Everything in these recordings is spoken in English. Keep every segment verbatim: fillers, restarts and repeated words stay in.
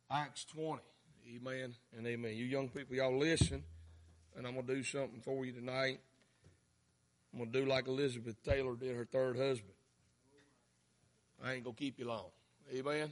Acts twenty. Amen and amen. You young people, y'all listen, and I'm going to do something for you tonight. I'm going to do like Elizabeth Taylor did her third husband. I ain't going to keep you long. Amen.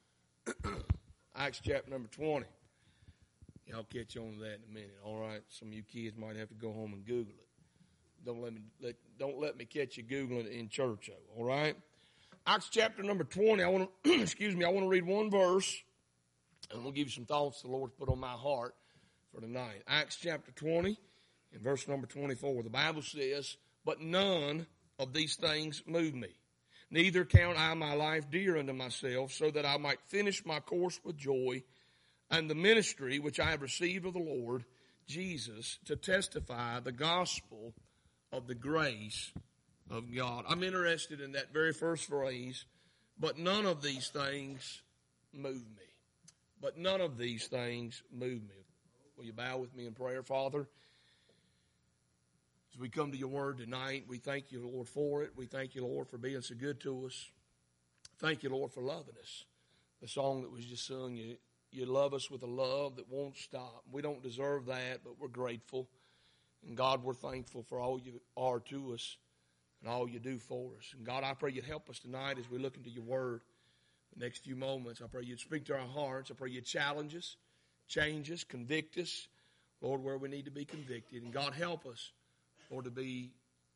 Acts chapter number twenty. Y'all catch on to that in a minute, all right? Some of you kids might have to go home and Google it. Don't let me let, don't let me catch you Googling it in church, though, all right? Acts chapter number twenty. I want to, excuse me, I want to read one verse, and I'm going to give you some thoughts the Lord's put on my heart for tonight. Acts chapter twenty, and verse number twenty-four. The Bible says, "But none of these things move me. Neither count I my life dear unto myself, so that I might finish my course with joy, and the ministry which I have received of the Lord Jesus, to testify the gospel of the grace of God." I'm interested in that very first phrase, "But none of these things move me." But none of these things move me. Will you bow with me in prayer, Father? As we come to your word tonight, we thank you, Lord, for it. We thank you, Lord, for being so good to us. Thank you, Lord, for loving us. The song that was just sung, you, you love us with a love that won't stop. We don't deserve that, but we're grateful. And God, we're thankful for all you are to us and all you do for us. And God, I pray you'd help us tonight as we look into your word. The next few moments, I pray you'd speak to our hearts. I pray you'd challenge us, change us, convict us, Lord, where we need to be convicted. And God, help us, Lord, to be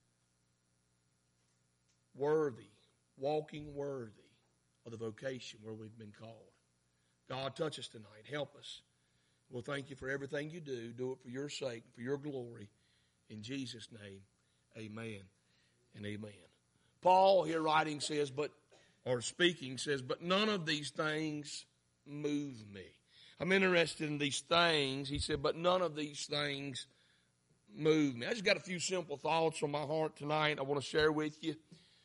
worthy, walking worthy of the vocation where we've been called. God, touch us tonight. Help us. We'll thank you for everything you do. Do it for your sake, for your glory. In Jesus' name, amen and amen. Paul here writing says, but, or speaking says, "But none of these things move me." I'm interested in these things. He said, "But none of these things move me." I just got a few simple thoughts on my heart tonight I want to share with you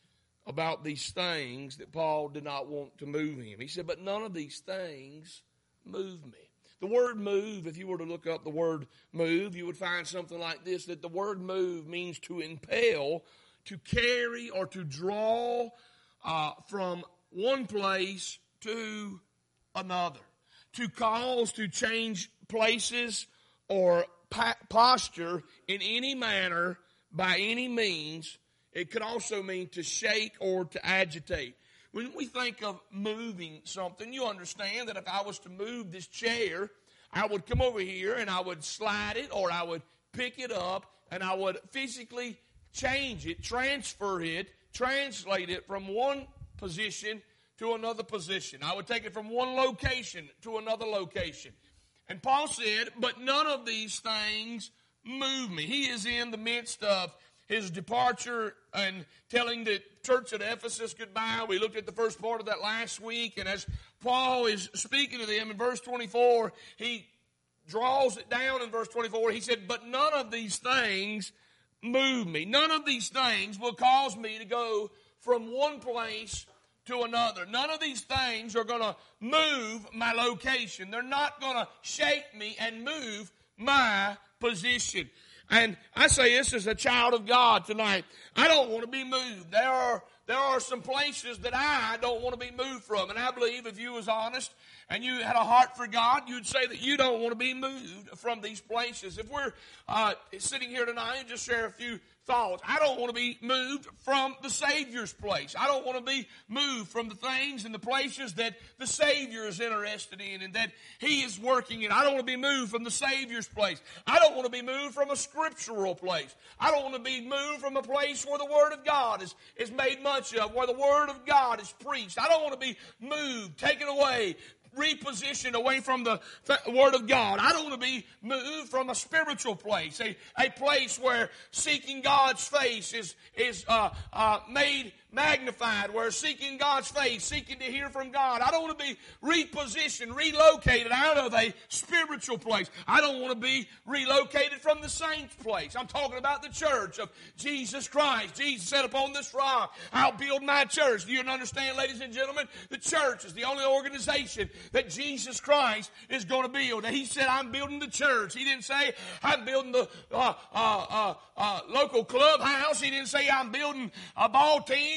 about these things that Paul did not want to move him. He said, "But none of these things move me." The word move, if you were to look up the word move, you would find something like this, that the word move means to impel, to carry, or to draw uh, from one place to another. To cause, to change places or pa- posture in any manner, by any means. It could also mean to shake or to agitate. When we think of moving something, you understand that if I was to move this chair, I would come over here and I would slide it, or I would pick it up and I would physically change it, transfer it, translate it from one position to another position. I would take it from one location to another location. And Paul said, "But none of these things move me." He is in the midst of his departure and telling the church at Ephesus goodbye. We looked at the first part of that last week. And as Paul is speaking to them in verse twenty-four, he draws it down in verse twenty-four. He said, "But none of these things move me." None of these things will cause me to go from one place to another. None of these things are going to move my location. They're not going to shake me and move my position. And I say this as a child of God tonight. I don't want to be moved. There are there are some places that I don't want to be moved from. And I believe if you was honest and you had a heart for God, you'd say that you don't want to be moved from these places. If we're uh, sitting here tonight and just share a few thoughts, I don't want to be moved from the Savior's place. I don't want to be moved from the things and the places that the Savior is interested in and that He is working in. I don't want to be moved from the Savior's place. I don't want to be moved from a scriptural place. I don't want to be moved from a place where the Word of God is, is made much of, where the Word of God is preached. I don't want to be moved, taken away, repositioned away from the th- Word of God. I don't want to be moved from a spiritual place, a, a place where seeking God's face is, is uh, uh, made magnified, where seeking God's face, seeking to hear from God. I don't want to be repositioned, relocated out of a spiritual place. I don't want to be relocated from the saints' place. I'm talking about the church of Jesus Christ. Jesus said, "Upon this rock, I'll build my church." Do you understand, ladies and gentlemen? The church is the only organization that Jesus Christ is going to build. He said, "I'm building the church." He didn't say, "I'm building the uh, uh, uh, uh, local clubhouse." He didn't say, "I'm building a ball team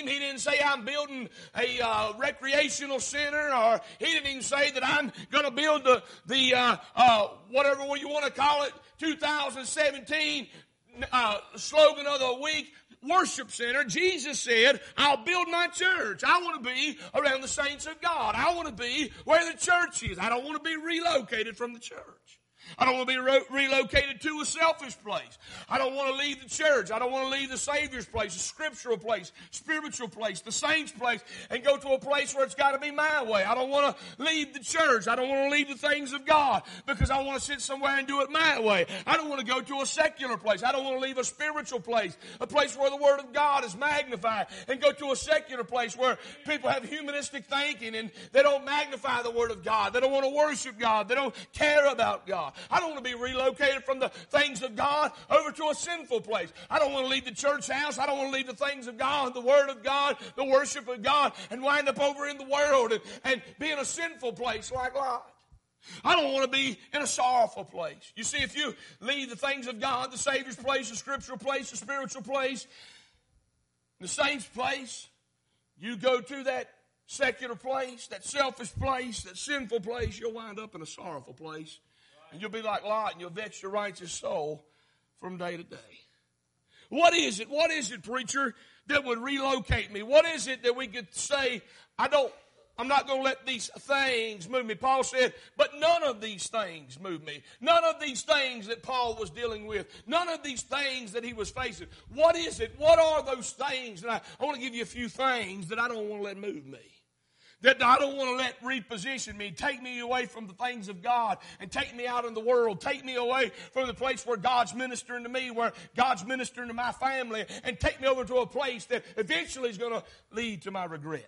gym. He didn't say I'm building a uh, recreational center, or he didn't even say that I'm going to build the, the uh, uh, whatever you want to call it, two thousand seventeen uh, slogan of the week, worship center. Jesus said, I'll build my church. I want to be around the saints of God. I want to be where the church is. I don't want to be relocated from the church. I don't want to be re- relocated to a selfish place. I don't want to leave the church. I don't want to leave the Savior's place, the scriptural place, spiritual place, the saints' place, and go to a place where it's got to be my way. I don't want to leave the church. I don't want to leave the things of God because I want to sit somewhere and do it my way. I don't want to go to a secular place. I don't want to leave a spiritual place, a place where the Word of God is magnified, and go to a secular place where people have humanistic thinking and they don't magnify the Word of God. They don't want to worship God. They don't care about God. I don't want to be relocated from the things of God over to a sinful place. I don't want to leave the church house. I don't want to leave the things of God, the Word of God, the worship of God, and wind up over in the world and, and be in a sinful place like Lot. I don't want to be in a sorrowful place. You see, if you leave the things of God, the Savior's place, the scriptural place, the spiritual place, the saint's place, you go to that secular place, that selfish place, that sinful place, you'll wind up in a sorrowful place. And you'll be like Lot, and you'll vex your righteous soul from day to day. What is it? What is it, preacher, that would relocate me? What is it that we could say, I don't, I'm not going to let these things move me? Paul said, but none of these things move me. None of these things that Paul was dealing with. None of these things that he was facing. What is it? What are those things? And I, I want to give you a few things that I don't want to let move me. That I don't want to let reposition me, take me away from the things of God, and take me out in the world, take me away from the place where God's ministering to me, where God's ministering to my family, and take me over to a place that eventually is going to lead to my regret.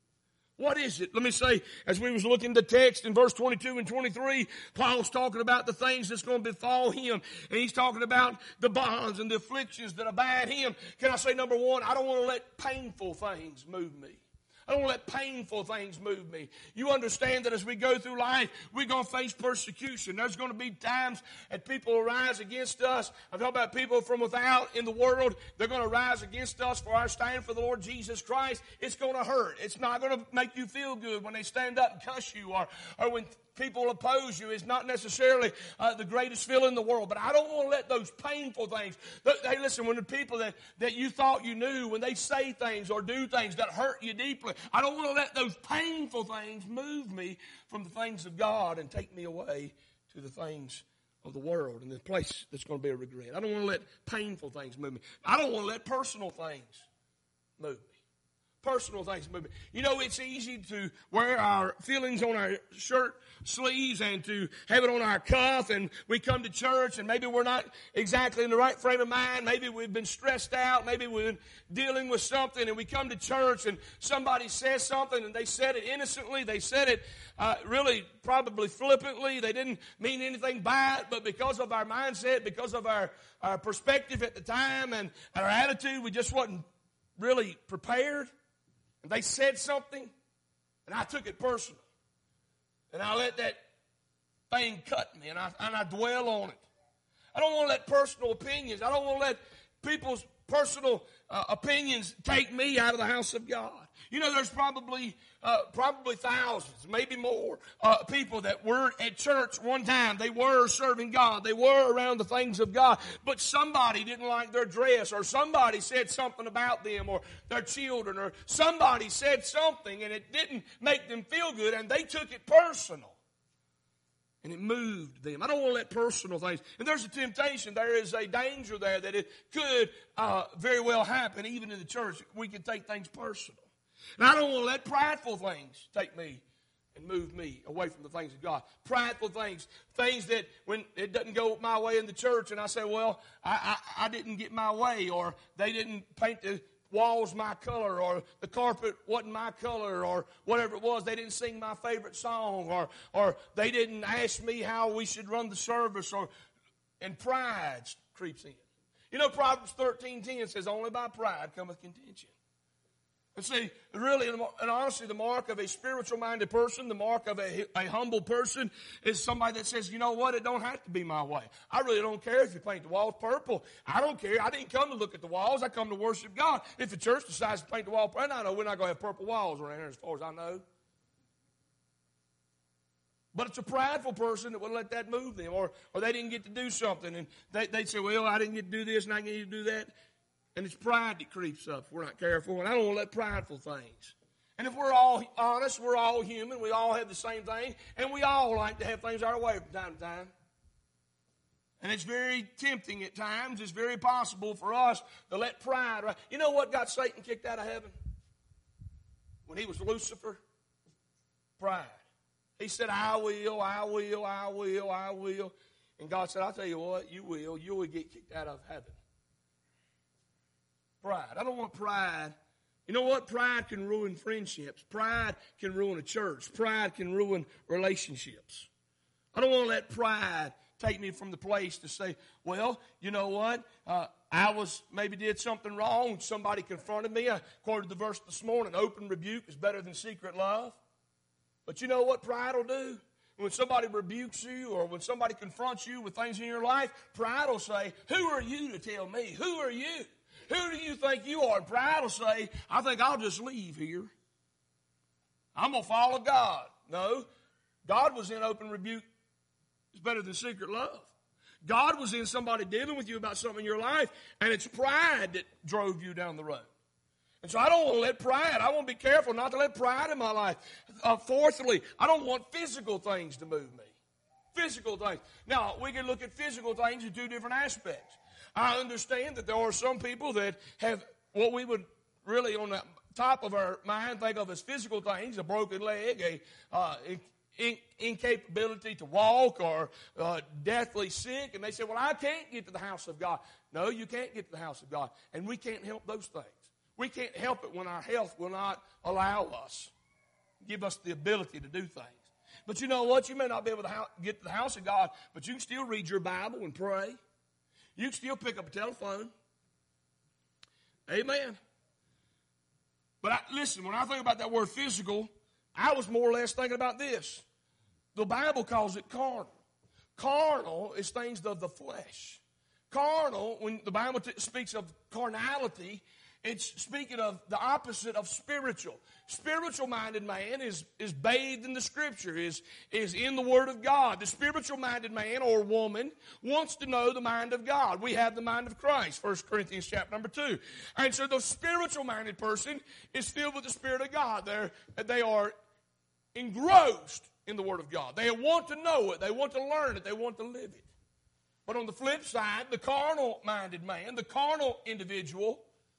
What is it? Let me say, as we was looking at the text in verse twenty-two and twenty-three, Paul's talking about the things that's going to befall him. And he's talking about the bonds and the afflictions that abide him. Can I say, number one, I don't want to let painful things move me. I don't let painful things move me. You understand that as we go through life, we're going to face persecution. There's going to be times that people will rise against us. I'm talking about people from without in the world. They're going to rise against us for our stand for the Lord Jesus Christ. It's going to hurt. It's not going to make you feel good when they stand up and cuss you, or, or when people oppose you. It's not necessarily uh, the greatest feeling in the world. But I don't want to let those painful things, th- hey, listen, when the people that, that you thought you knew, when they say things or do things that hurt you deeply, I don't want to let those painful things move me from the things of God and take me away to the things of the world and the place that's going to be a regret. I don't want to let painful things move me. I don't want to let personal things move me. Personal things move me. You know, it's easy to wear our feelings on our shirt sleeves and to have it on our cuff, and we come to church and maybe we're not exactly in the right frame of mind. Maybe we've been stressed out. Maybe we've been dealing with something, and we come to church and somebody says something and they said it innocently. They said it uh, really probably flippantly. They didn't mean anything by it, but because of our mindset, because of our, our perspective at the time and our attitude, we just wasn't really prepared. And they said something, and I took it personal. And I let that thing cut me, and I, and I dwell on it. I don't want to let personal opinions, I don't want to let people's personal uh, opinions take me out of the house of God. You know, there's probably uh, probably thousands, maybe more, uh, people that were at church one time. They were serving God. They were around the things of God. But somebody didn't like their dress, or somebody said something about them or their children, or somebody said something and it didn't make them feel good, and they took it personal. And it moved them. I don't want to let personal things. And there's a temptation. There is a danger there that it could uh, very well happen, even in the church. We can take things personal. And I don't want to let prideful things take me and move me away from the things of God. Prideful things. Things that when it doesn't go my way in the church, and I say, well, I, I, I didn't get my way, or they didn't paint the walls my color, or the carpet wasn't my color, or whatever it was. They didn't sing my favorite song, or or they didn't ask me how we should run the service, or and pride creeps in. You know, Proverbs thirteen ten says, only by pride cometh contention. And see, really and honestly, the mark of a spiritual-minded person, the mark of a, a humble person is somebody that says, you know what, it don't have to be my way. I really don't care if you paint the walls purple. I don't care. I didn't come to look at the walls. I come to worship God. If the church decides to paint the wall purple, I know we're not going to have purple walls around here as far as I know. But it's a prideful person that would let that move them, or, or they didn't get to do something, and they, they'd say, well, I didn't get to do this, and I didn't get to do that. And it's pride that creeps up if we're not careful, and I don't want to let prideful things. And if we're all honest, we're all human, we all have the same thing, and we all like to have things our way from time to time. And it's very tempting at times, it's very possible for us to let pride, right? You know what got Satan kicked out of heaven? When he was Lucifer? Pride. He said, I will, I will, I will, I will. And God said, I'll tell you what, you will. You will get kicked out of heaven. Pride. I don't want pride. You know what? Pride can ruin friendships. Pride can ruin a church. Pride can ruin relationships. I don't want to let pride take me from the place to say, well, you know what? Uh, I was maybe did something wrong. Somebody confronted me. I quoted the verse this morning, open rebuke is better than secret love. But you know what pride will do? When somebody rebukes you or when somebody confronts you with things in your life, pride will say, who are you to tell me? Who are you? Who do you think you are? And pride will say, I think I'll just leave here. I'm going to follow God. No, God was in open rebuke. It's better than secret love. God was in somebody dealing with you about something in your life, and it's pride that drove you down the road. And so I don't want to let pride, I want to be careful not to let pride in my life. Uh, fourthly, I don't want physical things to move me. Physical things. Now, we can look at physical things in two different aspects. I understand that there are some people that have what we would really on the top of our mind think of as physical things, a broken leg, a uh, in, in, incapability to walk, or uh, deathly sick. And they say, well, I can't get to the house of God. No, you can't get to the house of God. And we can't help those things. We can't help it when our health will not allow us, give us the ability to do things. But you know what? You may not be able to get to the house of God, but you can still read your Bible and pray. You can still pick up a telephone. Amen. But I, listen, when I think about that word physical, I was more or less thinking about this. The Bible calls it carnal. Carnal is things of the flesh. Carnal, when the Bible t- speaks of carnality, it's speaking of the opposite of spiritual. Spiritual-minded man is, is bathed in the Scripture, is, is in the Word of God. The spiritual-minded man or woman wants to know the mind of God. We have the mind of Christ, First Corinthians chapter number two. And so the spiritual-minded person is filled with the Spirit of God. They're, they are engrossed in the Word of God. They want to know it. They want to learn it. They want to live it. But on the flip side, the carnal-minded man, the carnal individual,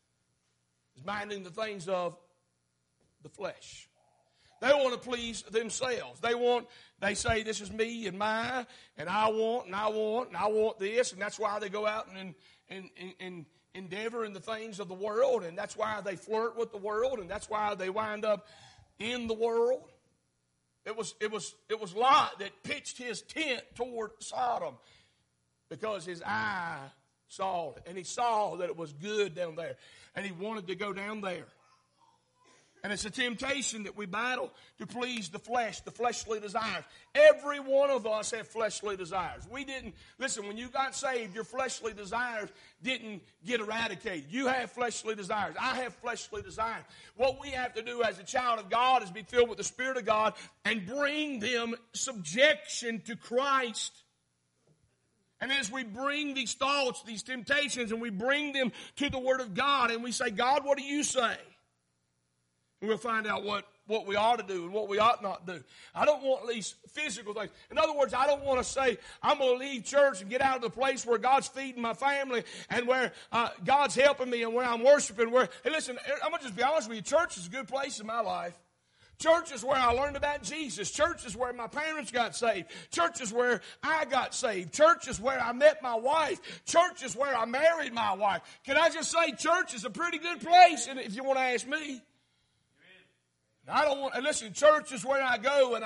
is minding the things of the flesh. They want to please themselves. They want, they say, this is me and mine, and I want, and I want, and I want this, and that's why they go out and, and, and, and endeavor in the things of the world, and that's why they flirt with the world, and that's why they wind up in the world. It was, it was, it was Lot that pitched his tent toward Sodom because his eye saw it, and he saw that it was good down there, and he wanted to go down there. And it's a temptation that we battle to please the flesh, the fleshly desires. Every one of us have fleshly desires. We didn't, listen, when you got saved, your fleshly desires didn't get eradicated. You have fleshly desires. I have fleshly desires. What we have to do as a child of God is be filled with the Spirit of God and bring them subjection to Christ. And as we bring these thoughts, these temptations, and we bring them to the Word of God, and we say, God, what do you say? And we'll find out what, what we ought to do and what we ought not do. I don't want these physical things. In other words, I don't want to say, I'm going to leave church and get out of the place where God's feeding my family and where uh, God's helping me and where I'm worshiping. Where, hey, listen, I'm going to just be honest with you. Church is a good place in my life. Church is where I learned about Jesus. Church is where my parents got saved. Church is where I got saved. Church is where I met my wife. Church is where I married my wife. Can I just say church is a pretty good place, and if you want to ask me. I don't want, and listen, church is where I go and I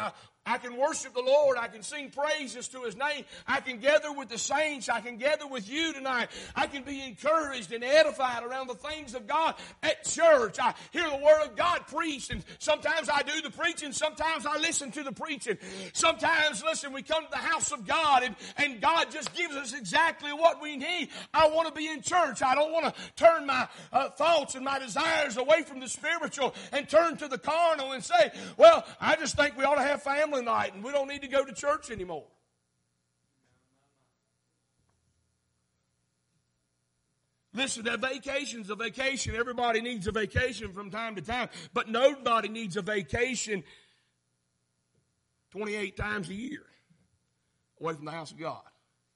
I can worship the Lord. I can sing praises to His name. I can gather with the saints. I can gather with you tonight. I can be encouraged and edified around the things of God at church. I hear the Word of God preached, and sometimes I do the preaching. Sometimes I listen to the preaching. Sometimes, listen, we come to the house of God, and, and God just gives us exactly what we need. I want to be in church. I don't want to turn my uh, thoughts and my desires away from the spiritual and turn to the carnal and say, well, I just think we ought to have family night and we don't need to go to church anymore. Listen, that vacation's a vacation. Everybody needs a vacation from time to time, but nobody needs a vacation twenty-eight times a year away from the house of God.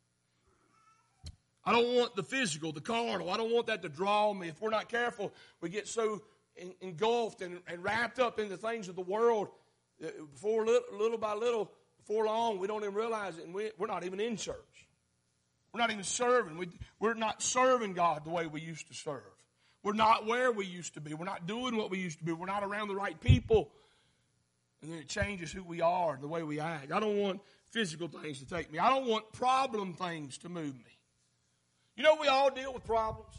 I don't want the physical, the carnal. I don't want that to draw me. If we're not careful, we get so engulfed and, and wrapped up in the things of the world. Before little, little by little, before long, we don't even realize it, and we, we're not even in church. We're not even serving. We, we're not serving God the way we used to serve. We're not where we used to be. We're not doing what we used to be. We're not around the right people. And then it changes who we are and the way we act. I don't want physical things to take me. I don't want problem things to move me. You know, we all deal with problems.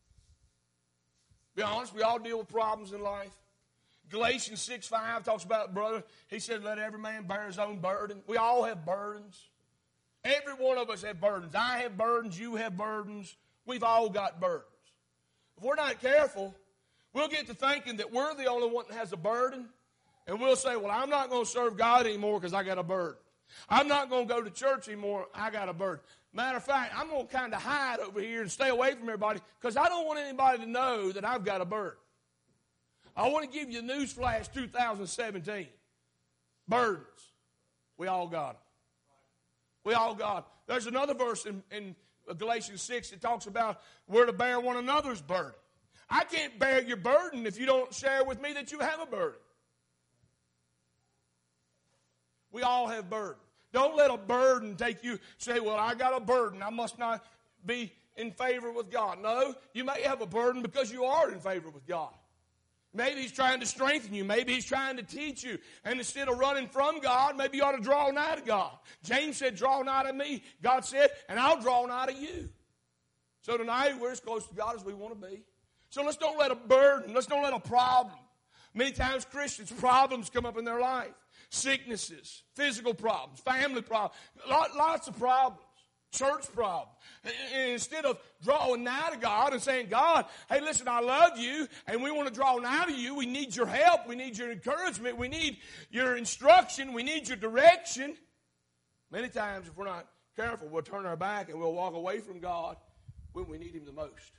Be honest, we all deal with problems in life. Galatians six five talks about, brother, he said, let every man bear his own burden. We all have burdens. Every one of us have burdens. I have burdens. You have burdens. We've all got burdens. If we're not careful, we'll get to thinking that we're the only one that has a burden. And we'll say, well, I'm not going to serve God anymore because I got a burden. I'm not going to go to church anymore. I got a burden. Matter of fact, I'm going to kind of hide over here and stay away from everybody because I don't want anybody to know that I've got a burden. I want to give you a news flash two thousand seventeen. Burdens. We all got them. We all got them. There's another verse in, in Galatians six that talks about we're to bear one another's burden. I can't bear your burden if you don't share with me that you have a burden. We all have burdens. Don't let a burden take you, say, well, I got a burden. I must not be in favor with God. No, you may have a burden because you are in favor with God. Maybe He's trying to strengthen you. Maybe He's trying to teach you. And instead of running from God, maybe you ought to draw nigh to God. James said, draw nigh to me. God said, and I'll draw nigh to you. So tonight, we're as close to God as we want to be. So let's don't let a burden, let's don't let a problem. Many times Christians, problems come up in their life. Sicknesses, physical problems, family problems, lots of problems, church problems. And instead of drawing nigh to God and saying, God, hey, listen, I love you, and we want to draw nigh to you. We need your help. We need your encouragement. We need your instruction. We need your direction. Many times, if we're not careful, we'll turn our back and we'll walk away from God when we need Him the most.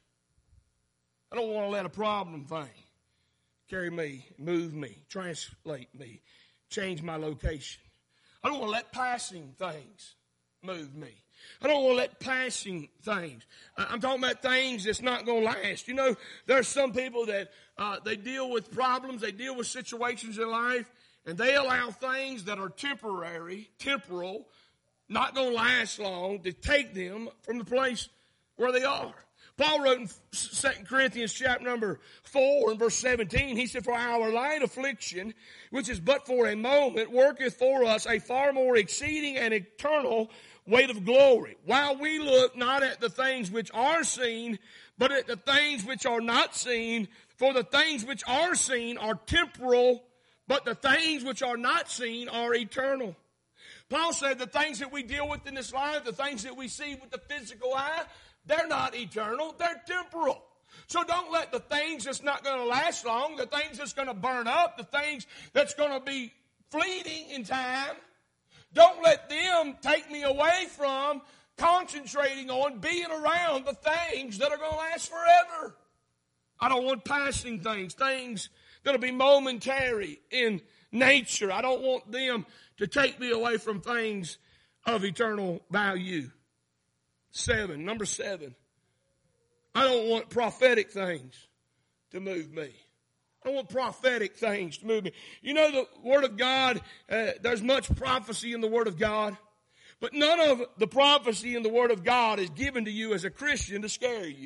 I don't want to let a problem thing carry me, move me, translate me, change my location. I don't want to let passing things move me. I don't want to let passing things. I'm talking about things that's not going to last. You know, there's some people that uh, they deal with problems, they deal with situations in life, and they allow things that are temporary, temporal, not going to last long, to take them from the place where they are. Paul wrote in Second Corinthians chapter number four and verse seventeen, he said, for our light affliction, which is but for a moment, worketh for us a far more exceeding and eternal weight of glory, while we look not at the things which are seen, but at the things which are not seen. For the things which are seen are temporal, but the things which are not seen are eternal. Paul said the things that we deal with in this life, the things that we see with the physical eye, they're not eternal, they're temporal. So don't let the things that's not going to last long, the things that's going to burn up, the things that's going to be fleeting in time, don't let them take me away from concentrating on being around the things that are going to last forever. I don't want passing things, things that'll be momentary in nature. I don't want them to take me away from things of eternal value. Seven, number seven. I don't want prophetic things to move me. I don't want prophetic things to move me. You know, the Word of God, uh, there's much prophecy in the Word of God, but none of the prophecy in the Word of God is given to you as a Christian to scare you.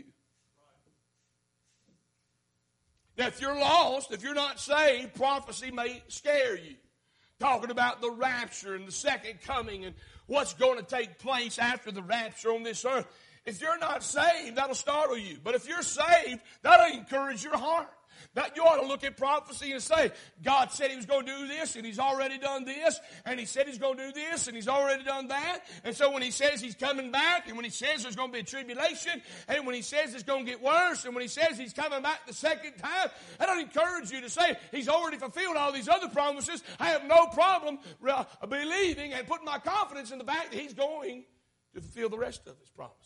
Now, if you're lost, if you're not saved, prophecy may scare you. talking about the rapture and the second coming and what's going to take place after the rapture on this earth. If you're not saved, that'll startle you. But if you're saved, that'll encourage your heart. That you ought to look at prophecy and say, God said He was going to do this, and He's already done this, and He said He's going to do this, and He's already done that. And so when He says He's coming back, and when He says there's going to be a tribulation, and when He says it's going to get worse, and when He says He's coming back the second time, that don't encourage you to say, He's already fulfilled all these other promises. I have no problem believing and putting my confidence in the fact that He's going to fulfill the rest of His promises.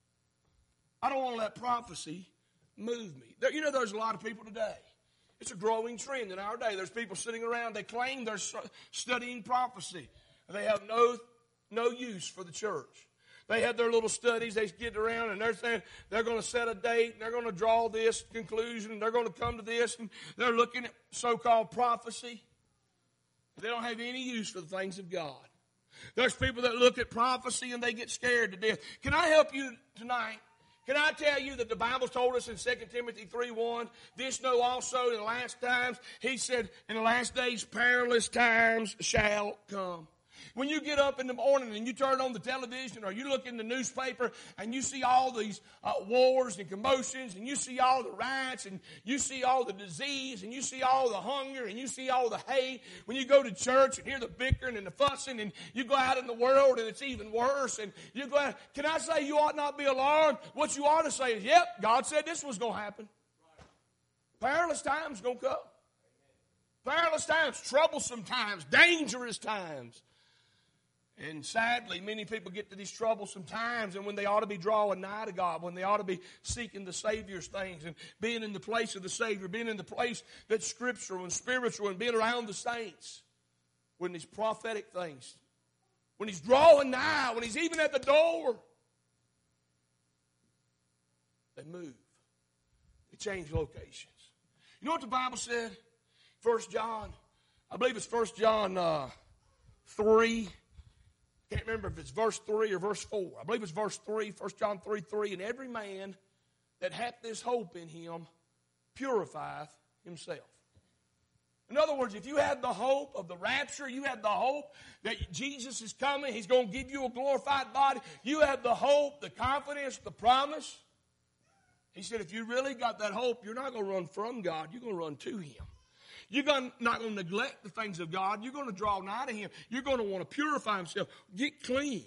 I don't want to let prophecy move me. There, you know, there's a lot of people today. It's a growing trend in our day. There's people sitting around, they claim they're studying prophecy. They have no, no use for the church. They have their little studies, they get around, and they're saying they're going to set a date, and they're going to draw this conclusion, and they're going to come to this, and they're looking at so-called prophecy. They don't have any use for the things of God. There's people that look at prophecy, and they get scared to death. Can I help you tonight? Can I tell you that the Bible told us in Second Timothy three one, this know also in the last times, He said, in the last days perilous times shall come. When you get up in the morning and you turn on the television or you look in the newspaper and you see all these uh, wars and commotions and you see all the riots and you see all the disease and you see all the hunger and you see all the hate. When you go to church and hear the bickering and the fussing and you go out in the world and it's even worse and you go out, can I say you ought not be alarmed? What you ought to say is, yep, God said this was going to happen. Perilous times going to come. Perilous times, troublesome times, dangerous times. And sadly, many people get to these troublesome times, and when they ought to be drawing nigh to God, when they ought to be seeking the Savior's things and being in the place of the Savior, being in the place that's scriptural and spiritual and being around the saints, when these prophetic things, when He's drawing nigh, when He's even at the door, they move. They change locations. You know what the Bible said? First John, I believe it's First John uh, three. Can't remember if it's verse three or verse four. I believe it's verse three, First John three, three. And every man that hath this hope in him purifieth himself. In other words, if you have the hope of the rapture, you have the hope that Jesus is coming, He's going to give you a glorified body, you have the hope, the confidence, the promise. He said, if you really got that hope, you're not going to run from God, you're going to run to Him. You're gonna, not going to neglect the things of God. You're going to draw nigh to Him. You're going to want to purify Himself. Get clean.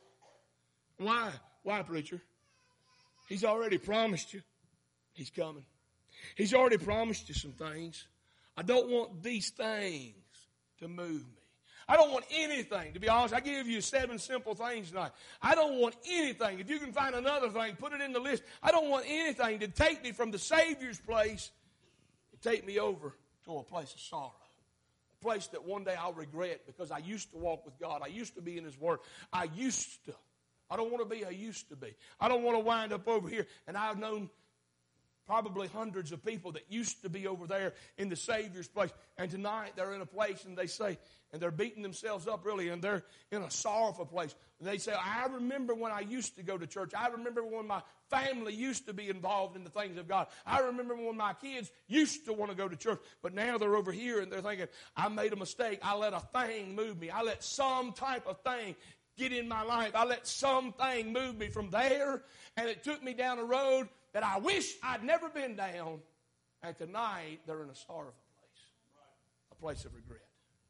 Why? Why, preacher? He's already promised you He's coming. He's already promised you some things. I don't want these things to move me. I don't want anything, to be honest. I give you seven simple things tonight. I don't want anything. If you can find another thing, put it in the list. I don't want anything to take me from the Savior's place and take me over to a place of sorrow. A place that one day I'll regret because I used to walk with God. I used to be in His Word. I used to. I don't want to be I used to be. I don't want to wind up over here. And I've known probably hundreds of people that used to be over there in the Savior's place. And tonight they're in a place and they say, and they're beating themselves up really, and they're in a sorrowful place. And they say, I remember when I used to go to church. I remember when my family used to be involved in the things of God. I remember when my kids used to want to go to church. But now they're over here and they're thinking, I made a mistake. I let a thing move me. I let some type of thing get in my life. I let something move me from there, and it took me down a road that I wish I'd never been down. And tonight, they're in a sorrowful place, a place of regret.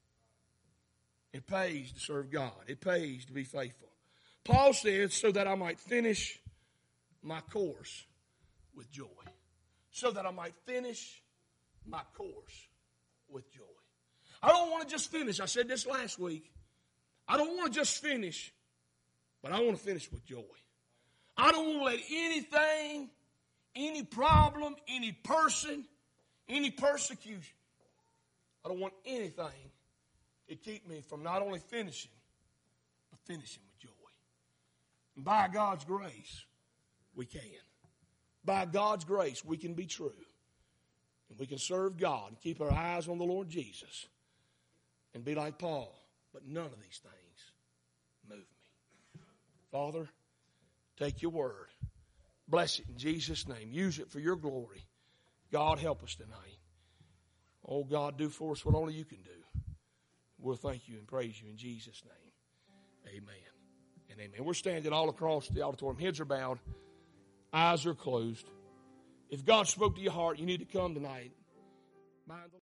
It pays to serve God. It pays to be faithful. Paul says, so that I might finish my course with joy. So that I might finish my course with joy. I don't want to just finish. I said this last week. I don't want to just finish, but I want to finish with joy. I don't want to let anything, any problem, any person, any persecution, I don't want anything to keep me from not only finishing, but finishing with joy. And by God's grace, we can. By God's grace, we can be true. And we can serve God and keep our eyes on the Lord Jesus and be like Paul. But none of these things move me. Father, take your word. Bless it in Jesus' name. Use it for your glory. God, help us tonight. Oh, God, do for us what only you can do. We'll thank you and praise you in Jesus' name. Amen and amen. We're standing all across the auditorium. Heads are bowed. Eyes are closed. If God spoke to your heart, you need to come tonight. Mind the